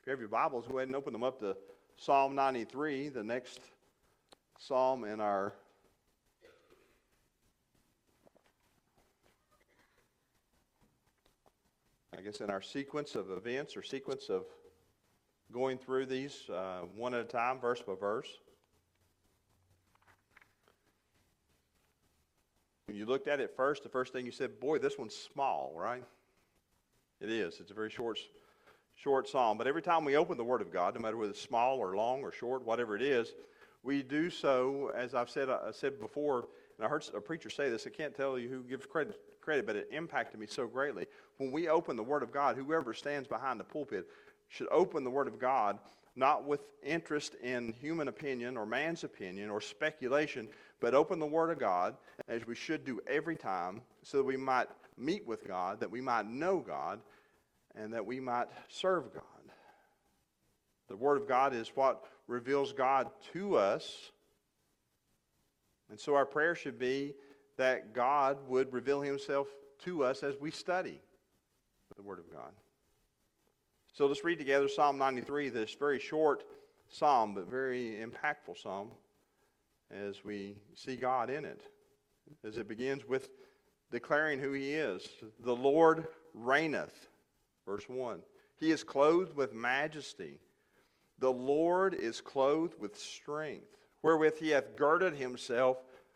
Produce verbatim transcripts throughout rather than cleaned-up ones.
If you have your Bibles, go ahead and open them up to Psalm ninety-three, the next psalm in our I guess in our sequence of events or sequence of going through these uh, one at a time, verse by verse. When you looked at it first, the first thing you said, boy, this one's small, right? It is. It's a very short short psalm. But every time we open the Word of God, no matter whether it's small or long or short, whatever it is, we do so, as I've said, I said before, and I heard a preacher say this, I can't tell you who gives credit, credit, but it impacted me so greatly. When we open the Word of God, whoever stands behind the pulpit should open the Word of God not with interest in human opinion or man's opinion or speculation, but open the Word of God, as we should do every time, so that we might meet with God, that we might know God, and that we might serve God. The Word of God is what reveals God to us. And so our prayer should be that God would reveal Himself to us as we study the Word of God. So let's read together Psalm ninety-three, this very short psalm, but very impactful psalm, as we see God in it. As it begins with declaring who He is. The Lord reigneth. Verse one. He is clothed with majesty. The Lord is clothed with strength, wherewith He hath girded Himself.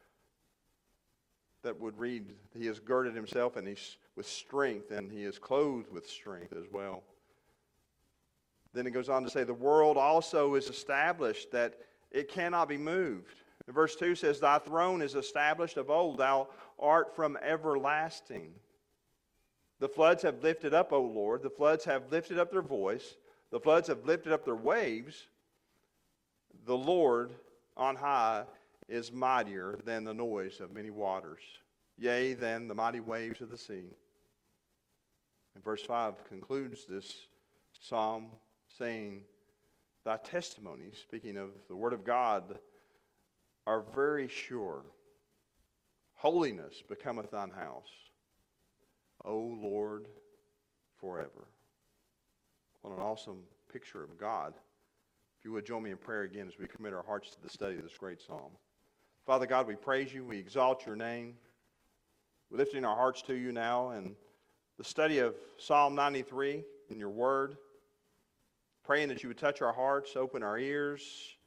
That would read, He has girded Himself and He's with strength, and He is clothed with strength as well. Then it goes on to say, the world also is established, that it cannot be moved. And verse two says, Thy throne is established of old, Thou art from everlasting. The floods have lifted up, O Lord. The floods have lifted up their voice. The floods have lifted up their waves. The Lord on high is mightier than the noise of many waters, yea, than the mighty waves of the sea. And verse five concludes this psalm saying, Thy testimonies, speaking of the Word of God, are very sure. Holiness becometh thine house, O Lord, forever. What an awesome picture of God. If you would join me in prayer again as we commit our hearts to the study of this great psalm. Father God, we praise You. We exalt Your name. We're lifting our hearts to You now and the study of Psalm ninety-three in Your Word. Praying that You would touch our hearts, open our ears,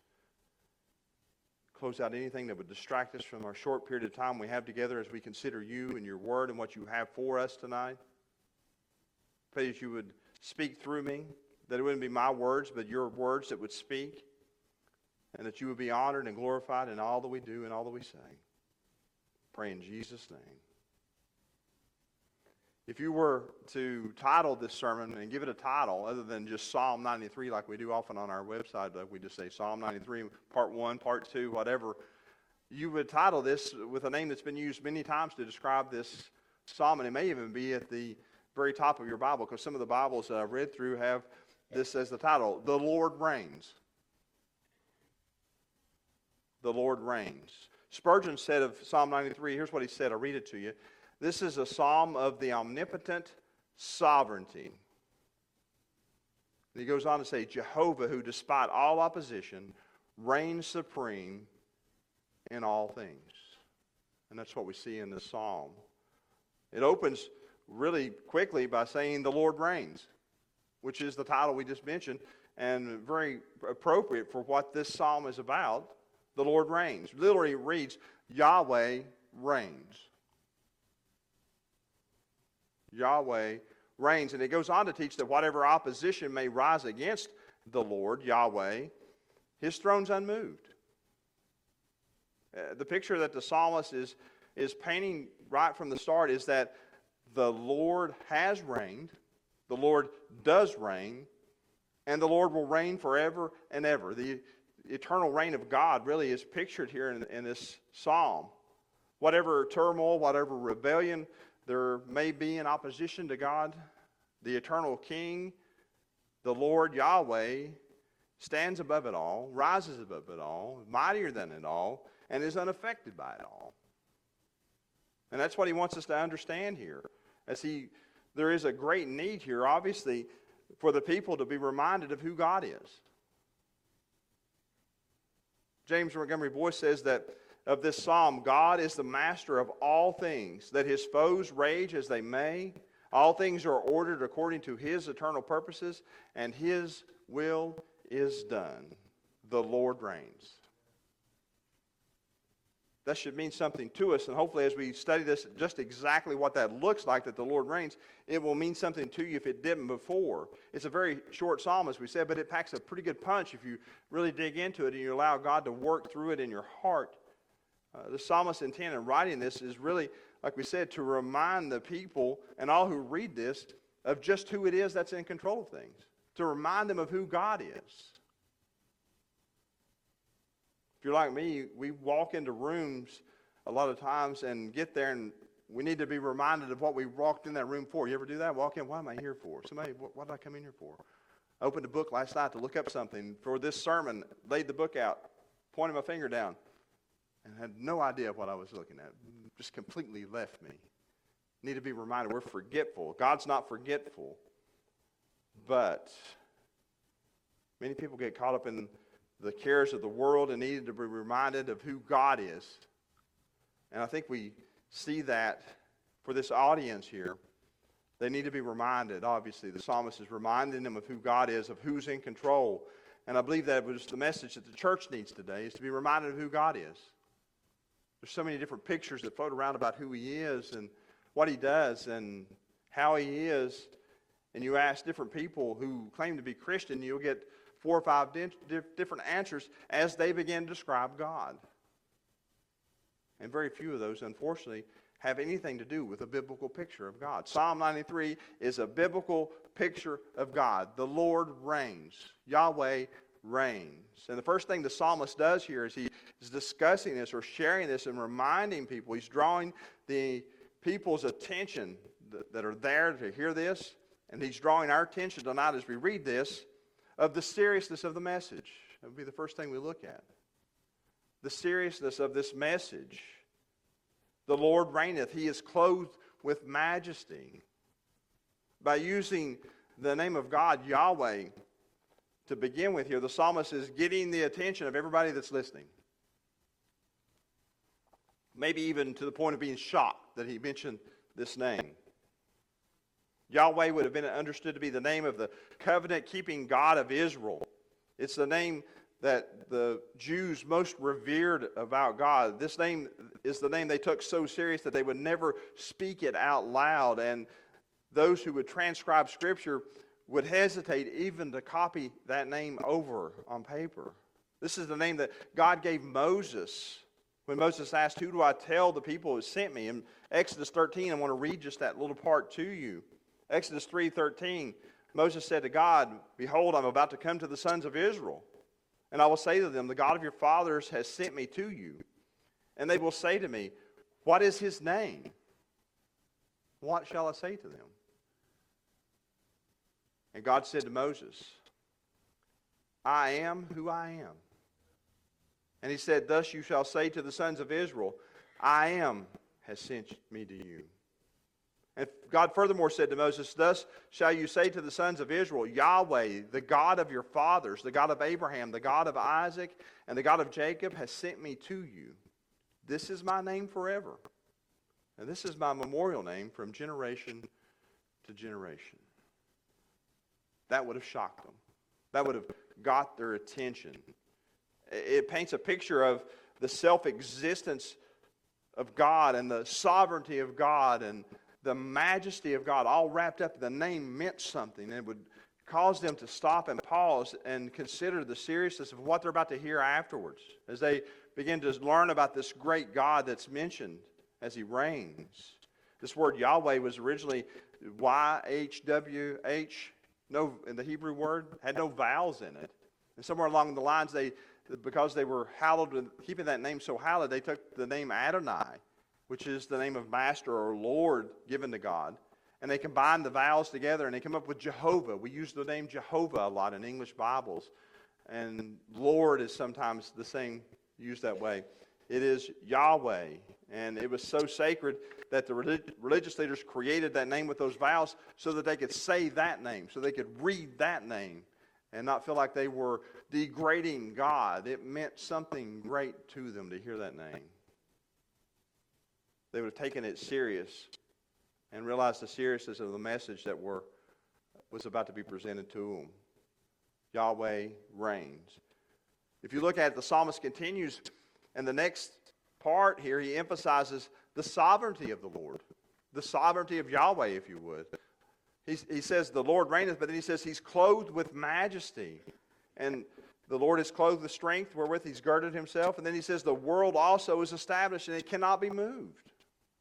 close out anything that would distract us from our short period of time we have together as we consider You and Your Word and what You have for us tonight. Pray that You would speak through me, that it wouldn't be my words, but Your words that would speak, and that You would be honored and glorified in all that we do and all that we say. Pray in Jesus' name. If you were to title this sermon and give it a title other than just Psalm ninety-three like we do often on our website, like we just say Psalm ninety-three, part one, part two, whatever, you would title this with a name that's been used many times to describe this psalm, and it may even be at the very top of your Bible, because some of the Bibles that I've read through have this as the title, The Lord Reigns. The Lord reigns. Spurgeon said of Psalm ninety-three, here's what he said, I'll read it to you. This is a psalm of the omnipotent sovereignty. And he goes on to say, Jehovah, who despite all opposition, reigns supreme in all things. And that's what we see in this psalm. It opens really quickly by saying the Lord reigns, which is the title we just mentioned, and very appropriate for what this psalm is about. The Lord reigns. Literally reads, Yahweh reigns. Yahweh reigns. And it goes on to teach that whatever opposition may rise against the Lord, Yahweh, His throne's unmoved. Uh, the picture that the psalmist is, is painting right from the start is that the Lord has reigned, the Lord does reign, and the Lord will reign forever and ever. The eternal reign of God really is pictured here in, in this psalm. Whatever turmoil, whatever rebellion there may be in opposition to God, the eternal King, the Lord Yahweh, stands above it all, rises above it all, mightier than it all, and is unaffected by it all. And that's what He wants us to understand here. As he, there is a great need here. Obviously, for the people to be reminded of who God is. James Montgomery Boyce says that of this psalm, God is the master of all things, that his foes rage as they may. All things are ordered according to his eternal purposes, and his will is done. The Lord reigns. That should mean something to us, and hopefully as we study this, just exactly what that looks like, that the Lord reigns, it will mean something to you if it didn't before. It's a very short psalm, as we said, but it packs a pretty good punch if you really dig into it and you allow God to work through it in your heart. Uh, the psalmist's intent in writing this is really, like we said, to remind the people and all who read this of just who it is that's in control of things, to remind them of who God is. If you're like me, we walk into rooms a lot of times and get there and we need to be reminded of what we walked in that room for. You ever do that? Walk in, what am I here for? Somebody, what, what did I come in here for? I opened a book last night to look up something for this sermon, laid the book out, pointed my finger down, and had no idea what I was looking at. Just completely left me. Need to be reminded we're forgetful. God's not forgetful. But many people get caught up in the cares of the world and needed to be reminded of who God is. And I think we see that for this audience here. They need to be reminded, obviously. The psalmist is reminding them of who God is, of who's in control. And I believe that was the message that the church needs today, is to be reminded of who God is. There's so many different pictures that float around about who he is and what he does and how he is. And you ask different people who claim to be Christian, you'll get four or five di- di- different answers as they begin to describe God. And very few of those, unfortunately, have anything to do with a biblical picture of God. Psalm ninety-three is a biblical picture of God. The Lord reigns. Yahweh reigns. And the first thing the psalmist does here is he is discussing this or sharing this and reminding people. He's drawing the people's attention that, that are there to hear this. And he's drawing our attention tonight as we read this of the seriousness of the message. That would be the first thing we look at. The seriousness of this message. The Lord reigneth. He is clothed with majesty. By using the name of God, Yahweh, to begin with here, the psalmist is getting the attention of everybody that's listening. Maybe even to the point of being shocked that he mentioned this name. Yahweh would have been understood to be the name of the covenant-keeping God of Israel. It's the name that the Jews most revered about God. This name is the name they took so serious that they would never speak it out loud. And those who would transcribe Scripture would hesitate even to copy that name over on paper. This is the name that God gave Moses when Moses asked, "Who do I tell the people who sent me?" In Exodus thirteen, I want to read just that little part to you. Exodus three thirteen, Moses said to God, "Behold, I'm about to come to the sons of Israel, and I will say to them, the God of your fathers has sent me to you. And they will say to me, what is his name? What shall I say to them?" And God said to Moses, "I am who I am." And he said, "Thus you shall say to the sons of Israel, I am has sent me to you." And God furthermore said to Moses, "Thus shall you say to the sons of Israel, Yahweh, the God of your fathers, the God of Abraham, the God of Isaac, and the God of Jacob, has sent me to you. This is my name forever. And this is my memorial name from generation to generation." That would have shocked them. That would have got their attention. It paints a picture of the self-existence of God and the sovereignty of God and the majesty of God, all wrapped up. The name meant something, and it would cause them to stop and pause and consider the seriousness of what they're about to hear afterwards as they begin to learn about this great God that's mentioned as he reigns. This word Yahweh was originally Y H W H, no, in the Hebrew word, had no vowels in it. And somewhere along the lines, they, because they were hallowed, and keeping that name so hallowed, they took the name Adonai, which is the name of master or Lord given to God. And they combined the vowels together and they come up with Jehovah. We use the name Jehovah a lot in English Bibles. And Lord is sometimes the same, used that way. It is Yahweh. And it was so sacred that the relig- religious leaders created that name with those vowels so that they could say that name, so they could read that name and not feel like they were degrading God. It meant something great to them to hear that name. They would have taken it serious and realized the seriousness of the message that were, was about to be presented to them. Yahweh reigns. If you look at it, the psalmist continues, and the next part here, he emphasizes the sovereignty of the Lord. The sovereignty of Yahweh, if you would. He, he says, the Lord reigneth, but then he says he's clothed with majesty. And the Lord is clothed with strength wherewith he's girded himself. And then he says the world also is established and it cannot be moved.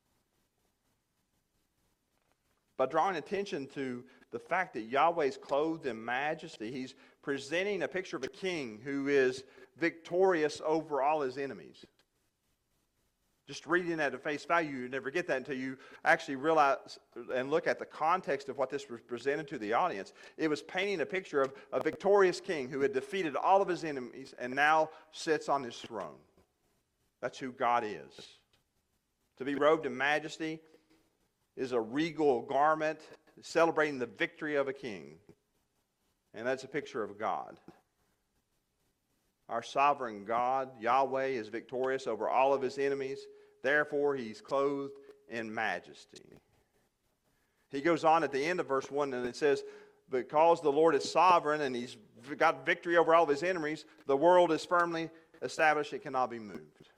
By drawing attention to the fact that Yahweh is clothed in majesty, he's presenting a picture of a king who is victorious over all his enemies. Just reading that at face value, you never get that until you actually realize and look at the context of what this was presented to the audience. It was painting a picture of a victorious king who had defeated all of his enemies and now sits on his throne. That's who God is. To be robed in majesty is a regal garment celebrating the victory of a king. And that's a picture of God. Our sovereign God, Yahweh, is victorious over all of his enemies. Therefore, he's clothed in majesty. He goes on at the end of verse one, and it says, because the Lord is sovereign and he's got victory over all of his enemies, the world is firmly established, it cannot be moved.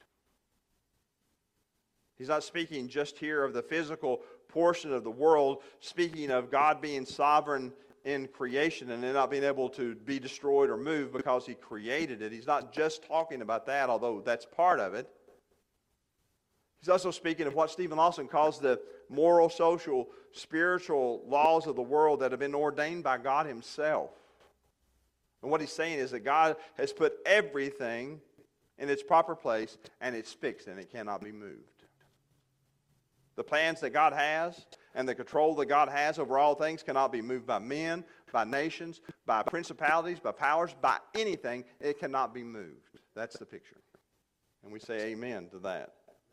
He's not speaking just here of the physical portion of the world, speaking of God being sovereign in creation and it not being able to be destroyed or moved because he created it. He's not just talking about that, although that's part of it. He's also speaking of what Stephen Lawson calls the moral, social, spiritual laws of the world that have been ordained by God himself. And what he's saying is that God has put everything in its proper place and it's fixed and it cannot be moved. The plans that God has and the control that God has over all things cannot be moved by men, by nations, by principalities, by powers, by anything. It cannot be moved. That's the picture. And we say amen to that.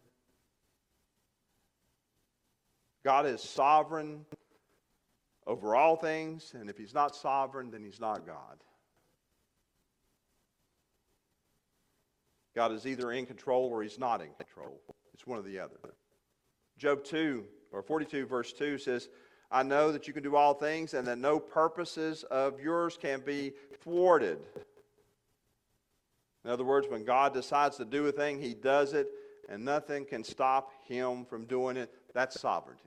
God is sovereign over all things, and if he's not sovereign, then he's not God. God is either in control or he's not in control. It's one or the other. Job two, or forty-two, verse two says, I know that you can do all things and that no purposes of yours can be thwarted. In other words, when God decides to do a thing, he does it, and nothing can stop him from doing it. That's sovereignty.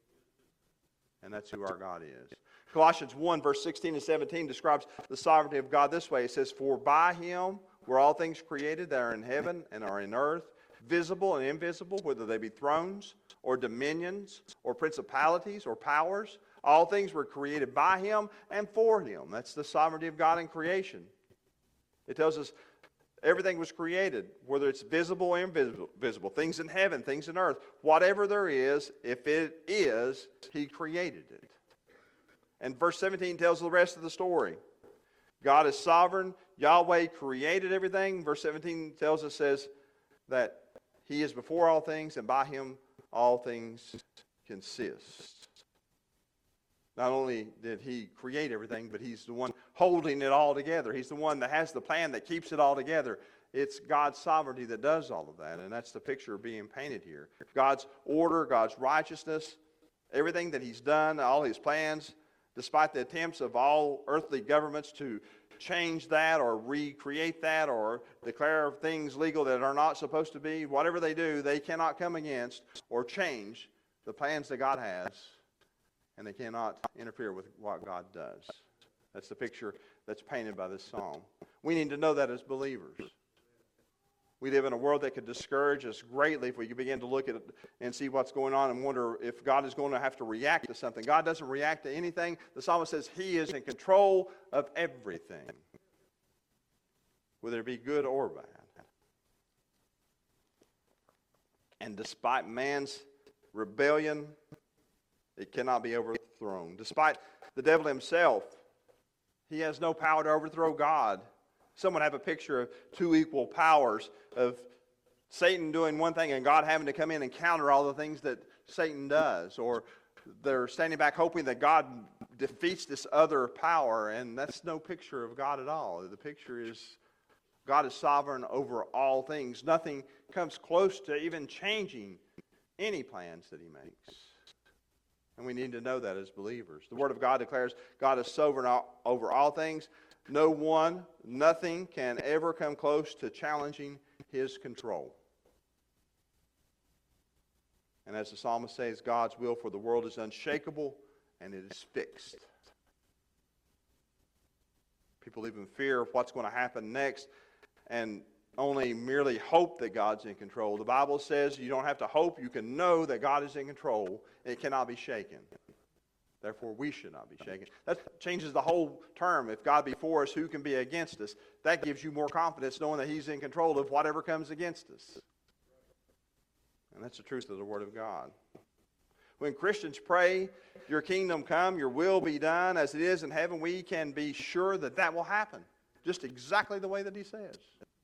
And that's who our God is. Colossians one, verse sixteen and seventeen describes the sovereignty of God this way. It says, for by him were all things created that are in heaven and are in earth, visible and invisible, whether they be thrones or dominions or principalities or powers. All things were created by him and for him. That's the sovereignty of God in creation. It tells us everything was created, whether it's visible or invisible, visible, things in heaven, things in earth. Whatever there is, if it is, he created it. And verse seventeen tells the rest of the story. God is sovereign. Yahweh created everything. Verse seventeen tells us, says that he is before all things, and by him all things consist. Not only did he create everything, but he's the one holding it all together. He's the one that has the plan that keeps it all together. It's God's sovereignty that does all of that, and that's the picture being painted here. God's order, God's righteousness, everything that he's done, all his plans, despite the attempts of all earthly governments to change that or recreate that or declare things legal that are not supposed to be, whatever they do, they cannot come against or change the plans that God has, and they cannot interfere with what God does. That's the picture that's painted by this psalm. We need to know that as believers. We live in a world that could discourage us greatly if we begin to look at it and see what's going on and wonder if God is going to have to react to something. God doesn't react to anything. The psalmist says he is in control of everything, whether it be good or bad. And despite man's rebellion, it cannot be overthrown. Despite the devil himself, he has no power to overthrow God. Some would have a picture of two equal powers of Satan doing one thing and God having to come in and counter all the things that Satan does. Or they're standing back hoping that God defeats this other power, and that's no picture of God at all. The picture is God is sovereign over all things. Nothing comes close to even changing any plans that he makes. And we need to know that as believers. The Word of God declares God is sovereign over all things. No one, nothing can ever come close to challenging his control. And as the psalmist says, God's will for the world is unshakable and it is fixed. People live in fear of what's going to happen next and only merely hope that God's in control. The Bible says you don't have to hope, you can know that God is in control. It cannot be shaken. Therefore, we should not be shaken. That changes the whole term. If God be for us, who can be against us? That gives you more confidence knowing that he's in control of whatever comes against us. And that's the truth of the Word of God. When Christians pray, your kingdom come, your will be done as it is in heaven, we can be sure that that will happen. Just exactly the way that he says.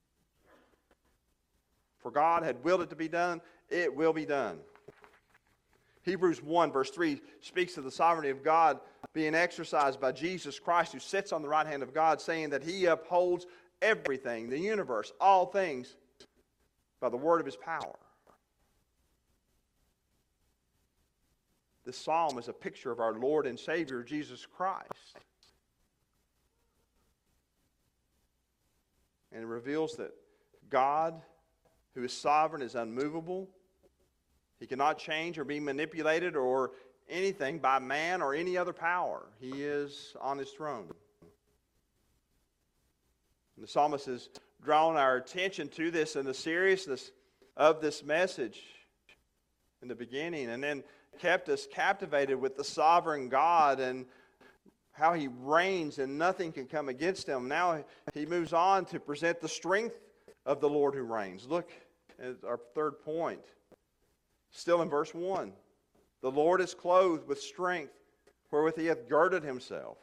For God had willed it to be done, it will be done. Hebrews one verse three speaks of the sovereignty of God being exercised by Jesus Christ, who sits on the right hand of God, saying that he upholds everything, the universe, all things, by the word of his power. This psalm is a picture of our Lord and Savior, Jesus Christ. And it reveals that God, who is sovereign, is unmovable. He cannot change or be manipulated or anything by man or any other power. He is on his throne. And the psalmist has drawn our attention to this and the seriousness of this message in the beginning, and then kept us captivated with the sovereign God and how he reigns and nothing can come against him. Now he moves on to present the strength of the Lord who reigns. Look at our third point. Still in verse one. The Lord is clothed with strength, wherewith he hath girded himself.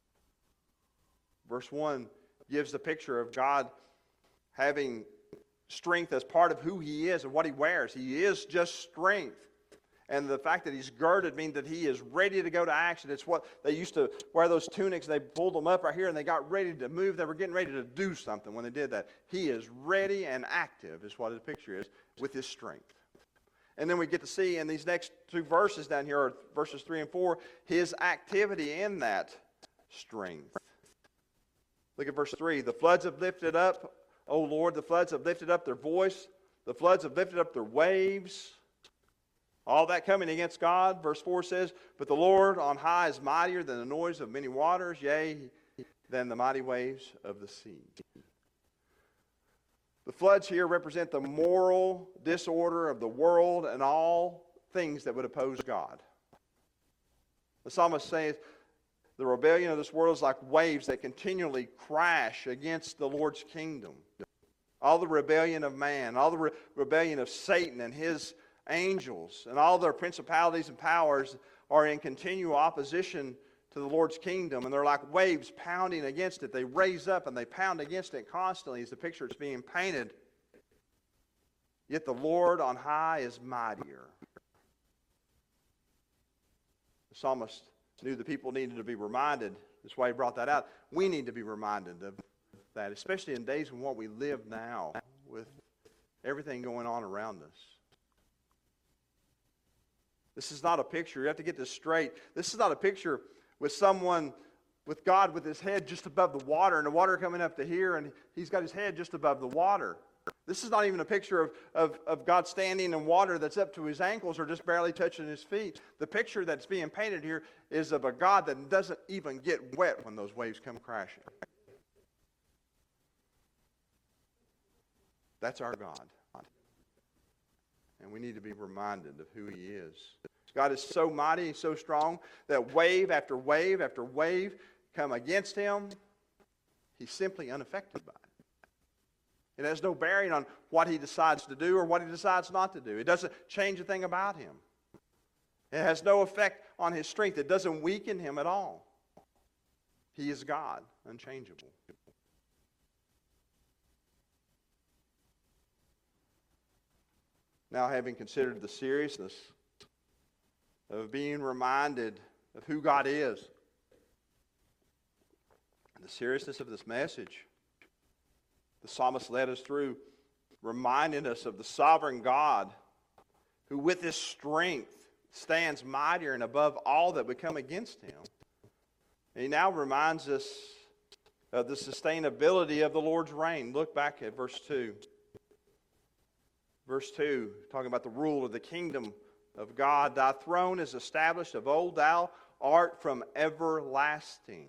Verse one gives the picture of God having strength as part of who he is and what he wears. He is just strength. And the fact that he's girded means that he is ready to go to action. It's what they used to wear, those tunics. They pulled them up right here and they got ready to move. They were getting ready to do something when they did that. He is ready and active is what his picture is with his strength. And then we get to see in these next two verses down here, or verses three and four, his activity in that strength. Look at verse three. The floods have lifted up, O Lord, the floods have lifted up their voice. The floods have lifted up their waves. All that coming against God. Verse four says, but the Lord on high is mightier than the noise of many waters, yea, than the mighty waves of the sea. The floods here represent the moral disorder of the world and all things that would oppose God. The psalmist says the rebellion of this world is like waves that continually crash against the Lord's kingdom. All the rebellion of man, all the re- rebellion of Satan and his angels, and all their principalities and powers are in continual opposition to the Lord's kingdom, and they're like waves pounding against it. They raise up and they pound against it constantly as the picture is being painted. Yet the Lord on high is mightier. The psalmist knew the people needed to be reminded. That's why he brought that out. We need to be reminded of that, especially in days when what we live now with everything going on around us. This is not a picture. You have to get this straight. This is not a picture with someone, with God with his head just above the water and the water coming up to here and he's got his head just above the water. This is not even a picture of, of, of God standing in water that's up to his ankles or just barely touching his feet. The picture that's being painted here is of a God that doesn't even get wet when those waves come crashing. That's our God. And we need to be reminded of who he is. God is so mighty, so strong, that wave after wave after wave come against him. He's simply unaffected by it. It has no bearing on what he decides to do or what he decides not to do. It doesn't change a thing about him. It has no effect on his strength. It doesn't weaken him at all. He is God, unchangeable. Now, having considered the seriousness of being reminded of who God is, the seriousness of this message, the psalmist led us through, reminding us of the sovereign God who with his strength stands mightier and above all that would come against him. And he now reminds us of the sustainability of the Lord's reign. Look back at verse two. Verse two, talking about the rule of the kingdom of God. Thy throne is established of old, thou art from everlasting.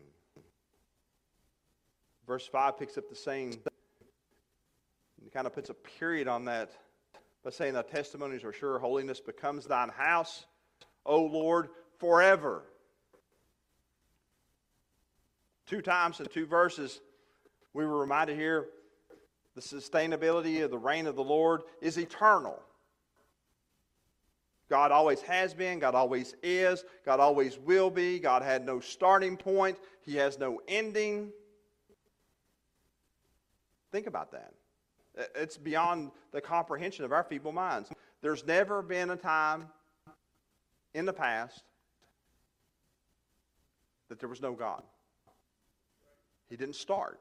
Verse five picks up the same, and kind of puts a period on that by saying, thy testimonies are sure, holiness becomes thine house, O Lord, forever. Two times in two verses, we were reminded here, the sustainability of the reign of the Lord is eternal. God always has been, God always is, God always will be. God had no starting point, He has no ending. Think about that. It's beyond the comprehension of our feeble minds. There's never been a time in the past that there was no God. He didn't start.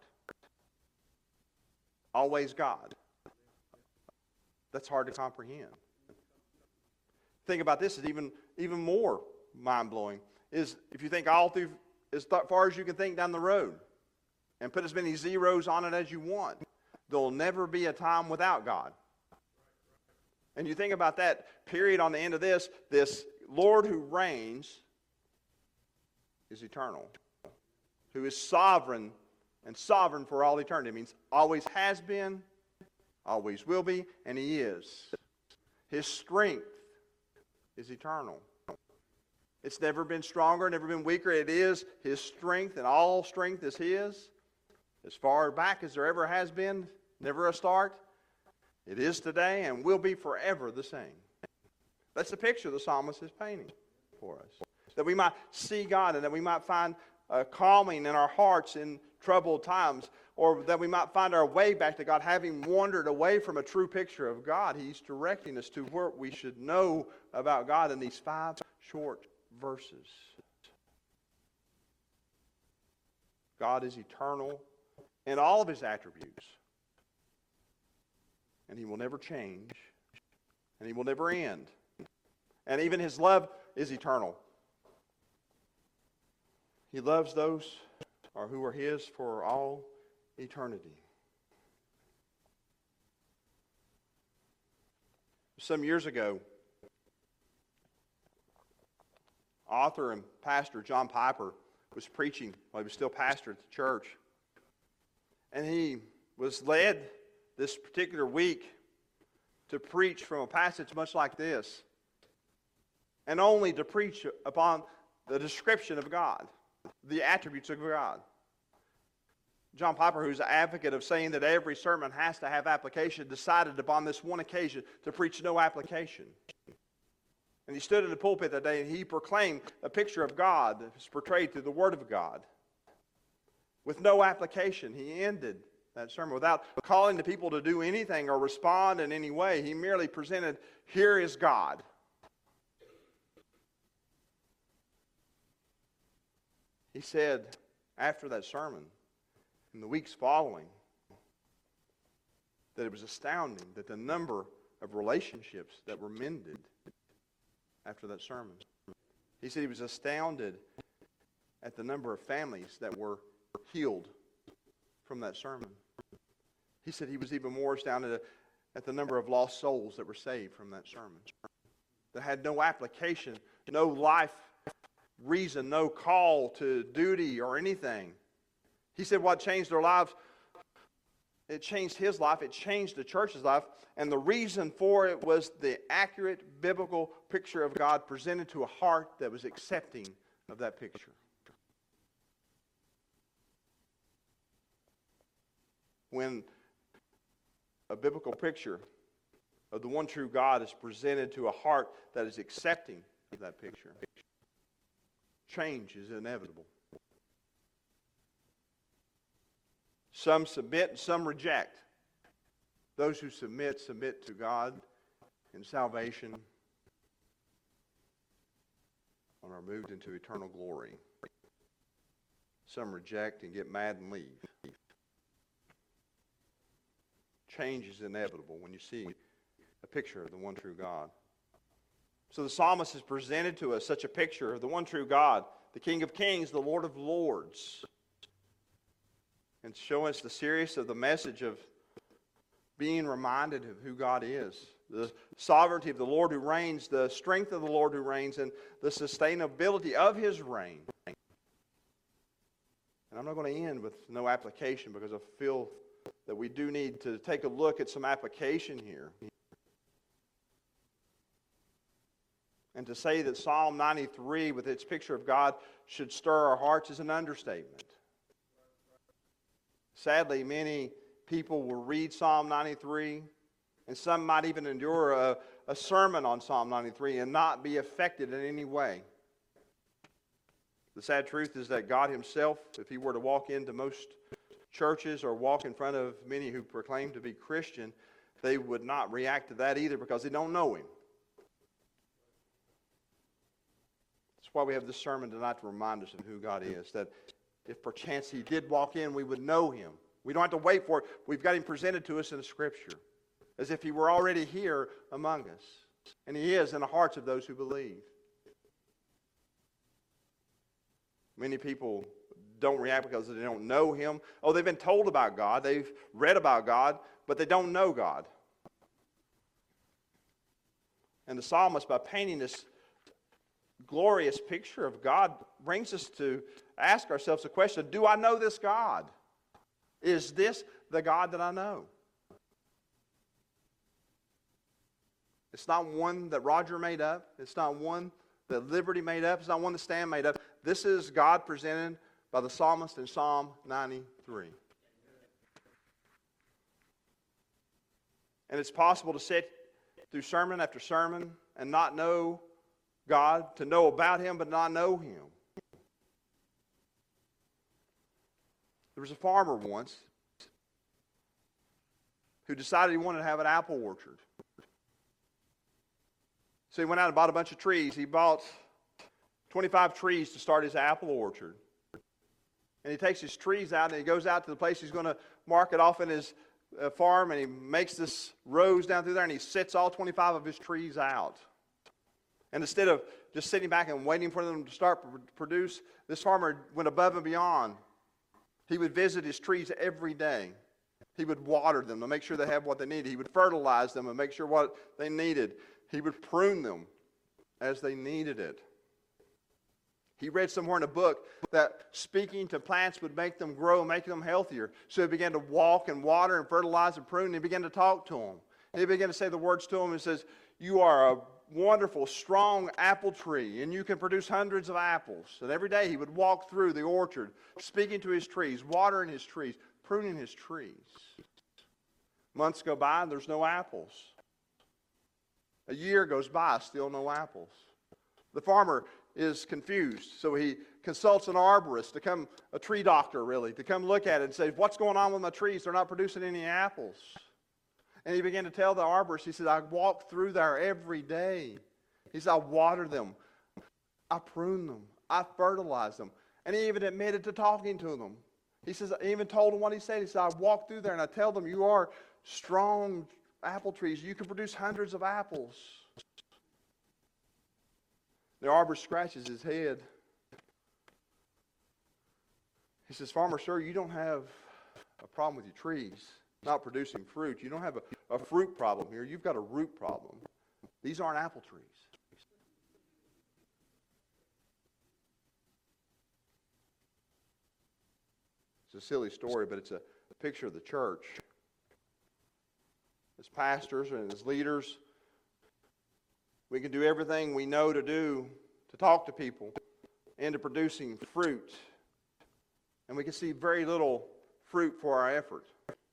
Always God. That's hard to comprehend. Think about this, is even, even more mind-blowing, is if you think all through as far as you can think down the road and put as many zeros on it as you want, there'll never be a time without God. And you think about that period on the end of this, this Lord who reigns is eternal, who is sovereign and sovereign for all eternity. It means always has been, always will be, and He is. His strength is eternal. It's never been stronger, never been weaker. It is His strength, and all strength is His. As far back as there ever has been, never a start. It is today and will be forever the same. That's the picture the psalmist is painting for us. That we might see God and that we might find uh, calming in our hearts in troubled times, or that we might find our way back to God. Having wandered away from a true picture of God, He's directing us to what we should know about God in these five short verses. God is eternal in all of His attributes, and He will never change, and He will never end. And even His love is eternal. He loves those or who are His for all eternity. Some years ago, author and pastor John Piper was preaching while he was still pastor at the church. And he was led this particular week to preach from a passage much like this, and only to preach upon the description of God, the attributes of God. John Piper, who's an advocate of saying that every sermon has to have application, decided upon this one occasion to preach no application. And he stood in the pulpit that day and he proclaimed a picture of God that was portrayed through the Word of God. With no application, he ended that sermon without calling the people to do anything or respond in any way. He merely presented, here is God. He said after that sermon, in the weeks following, that it was astounding that the number of relationships that were mended after that sermon. He said he was astounded at the number of families that were healed from that sermon. He said he was even more astounded at the number of lost souls that were saved from that sermon, that had no application, no life reason, no call to duty or anything. He said what changed their lives, it changed his life, it changed the church's life, and the reason for it was the accurate biblical picture of God presented to a heart that was accepting of that picture. When a biblical picture of the one true God is presented to a heart that is accepting of that picture, change is inevitable. Some submit and some reject. Those who submit, submit to God in salvation and are moved into eternal glory. Some reject and get mad and leave. Change is inevitable when you see a picture of the one true God. So the psalmist has presented to us such a picture of the one true God, the King of Kings, the Lord of Lords, and showing us the seriousness of the message of being reminded of who God is, the sovereignty of the Lord who reigns, the strength of the Lord who reigns, and the sustainability of His reign. And I'm not going to end with no application because I feel that we do need to take a look at some application here. And to say that Psalm ninety-three, with its picture of God, should stir our hearts is an understatement. Sadly, many people will read Psalm ninety-three, and some might even endure a, a sermon on Psalm ninety-three and not be affected in any way. The sad truth is that God Himself, if He were to walk into most churches or walk in front of many who proclaim to be Christian, they would not react to that either because they don't know Him. That's why we have this sermon tonight to remind us of who God is, that if perchance He did walk in, we would know Him. We don't have to wait for it. We've got Him presented to us in the Scripture as if He were already here among us. And He is in the hearts of those who believe. Many people don't react because they don't know Him. Oh, they've been told about God. They've read about God, but they don't know God. And the psalmist, by painting this glorious picture of God, brings us to ask ourselves the question, do I know this God? Is this the God that I know? It's not one that Roger made up. It's not one that Liberty made up. It's not one that Stan made up. This is God presented by the psalmist in Psalm ninety-three. And it's possible to sit through sermon after sermon and not know God, to know about Him but not know Him. There was a farmer once who decided he wanted to have an apple orchard. So he went out and bought a bunch of trees. He bought twenty-five trees to start his apple orchard. And he takes his trees out and he goes out to the place he's going to mark it off in his uh, farm, and he makes this rows down through there and he sets all twenty-five of his trees out. And instead of just sitting back and waiting for them to start to produce, this farmer went above and beyond. He would visit his trees every day. He would water them to make sure they have what they needed. He would fertilize them and make sure what they needed. He would prune them as they needed it. He read somewhere in a book that speaking to plants would make them grow, make them healthier. So he began to walk and water and fertilize and prune, and he began to talk to them. And he began to say the words to them and says, "You are a wonderful, strong apple tree, and you can produce hundreds of apples." And every day he would walk through the orchard, speaking to his trees, watering his trees, pruning his trees. Months go by and there's no apples. A year goes by, still no apples. The farmer is confused, so he consults an arborist to come, a tree doctor really, to come look at it and say, "What's going on with my trees? They're not producing any apples." And he began to tell the arborist, he said, "I walk through there every day." He said, "I water them, I prune them, I fertilize them." And he even admitted to talking to them. He says, I even told him what he said. He said, "I walk through there and I tell them, you are strong apple trees. You can produce hundreds of apples." The arborist scratches his head. He says, "Farmer, sir, you don't have a problem with your trees not producing fruit. You don't have a, a fruit problem here. You've got a root problem. These aren't apple trees." It's a silly story, but it's a, a picture of the church. As pastors and as leaders, we can do everything we know to do to talk to people into producing fruit. And we can see very little fruit for our effort.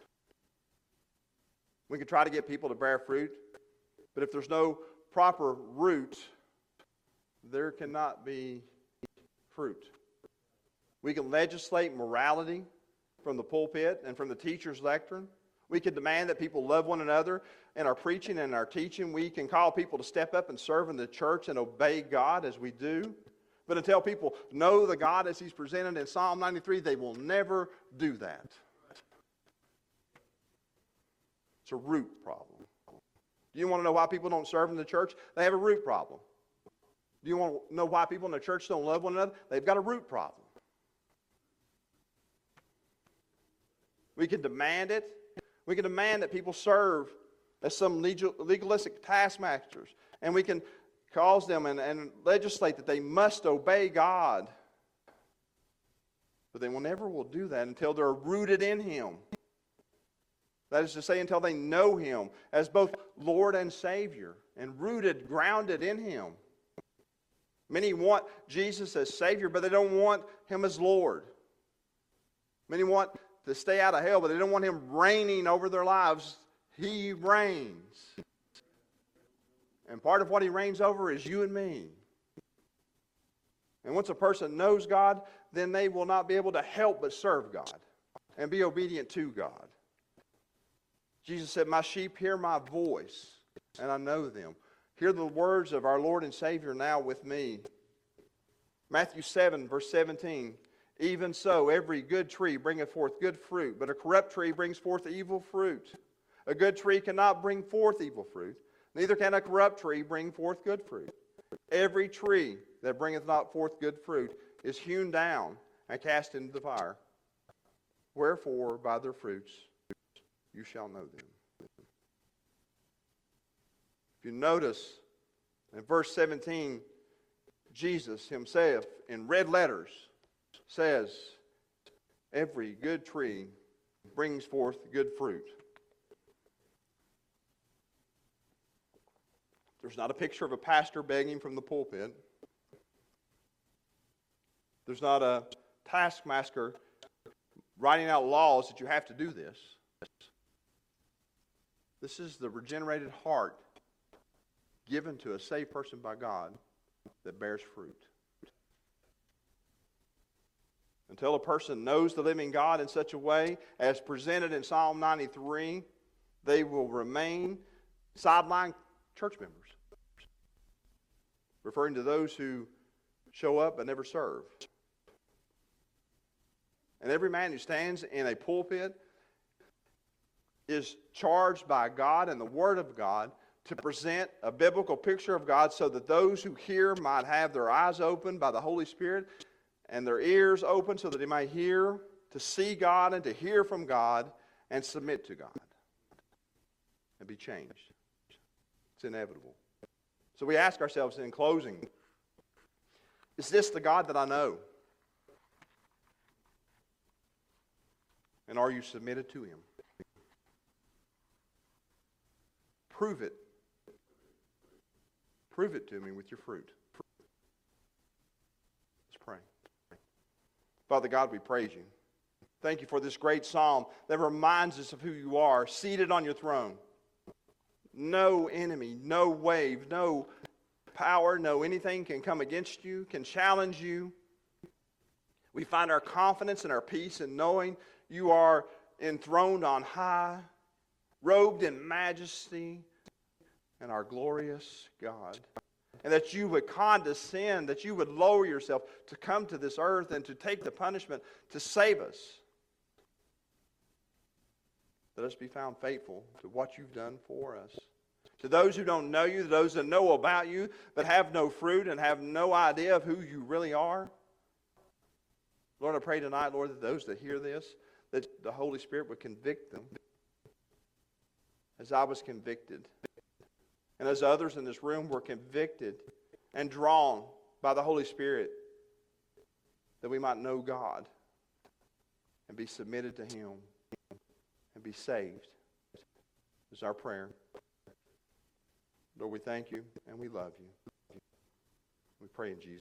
We can try to get people to bear fruit, but if there's no proper root, there cannot be fruit. We can legislate morality from the pulpit and from the teacher's lectern. We can demand that people love one another in our preaching and our teaching. We can call people to step up and serve in the church and obey God as we do. But until people know the God as He's presented in Psalm ninety-three, they will never do that. It's a root problem. Do you want to know why people don't serve in the church? They have a root problem. Do you want to know why people in the church don't love one another? They've got a root problem. We can demand it. We can demand that people serve as some legal, legalistic taskmasters. And we can cause them and, and legislate that they must obey God. But they will never will do that until they're rooted in Him. That is to say, until they know Him as both Lord and Savior, and rooted, grounded in Him. Many want Jesus as Savior, but they don't want Him as Lord. Many want to stay out of hell, but they don't want Him reigning over their lives. He reigns. And part of what He reigns over is you and me. And once a person knows God, then they will not be able to help but serve God and be obedient to God. Jesus said, "My sheep hear my voice, and I know them." Hear the words of our Lord and Savior now with me. Matthew seven, verse seventeen. "Even so, every good tree bringeth forth good fruit, but a corrupt tree brings forth evil fruit. A good tree cannot bring forth evil fruit, neither can a corrupt tree bring forth good fruit. Every tree that bringeth not forth good fruit is hewn down and cast into the fire. Wherefore, by their fruits you shall know them." If you notice, in verse seventeen, Jesus Himself, in red letters, says, every good tree brings forth good fruit. There's not a picture of a pastor begging from the pulpit. There's not a taskmaster writing out laws that you have to do this. This is the regenerated heart given to a saved person by God that bears fruit. Until a person knows the living God in such a way as presented in Psalm ninety-three, they will remain sideline church members, referring to those who show up but never serve. And every man who stands in a pulpit is charged by God and the Word of God to present a biblical picture of God so that those who hear might have their eyes opened by the Holy Spirit and their ears open so that they might hear, to see God and to hear from God and submit to God and be changed. It's inevitable. So we ask ourselves in closing, is this the God that I know? And are you submitted to Him? Prove it. Prove it to me with your fruit. Let's pray. Father God, we praise You. Thank You for this great psalm that reminds us of who You are, seated on Your throne. No enemy, no wave, no power, no anything can come against You, can challenge You. We find our confidence and our peace in knowing You are enthroned on high, robed in majesty, and our glorious God. And that You would condescend, that You would lower Yourself to come to this earth and to take the punishment to save us. Let us be found faithful to what You've done for us. To those who don't know You, to those that know about You, but have no fruit and have no idea of who You really are. Lord, I pray tonight, Lord, that those that hear this, that the Holy Spirit would convict them as I was convicted. And as others in this room were convicted and drawn by the Holy Spirit, that we might know God and be submitted to Him and be saved. This is our prayer. Lord, we thank You and we love You. We pray in Jesus' name.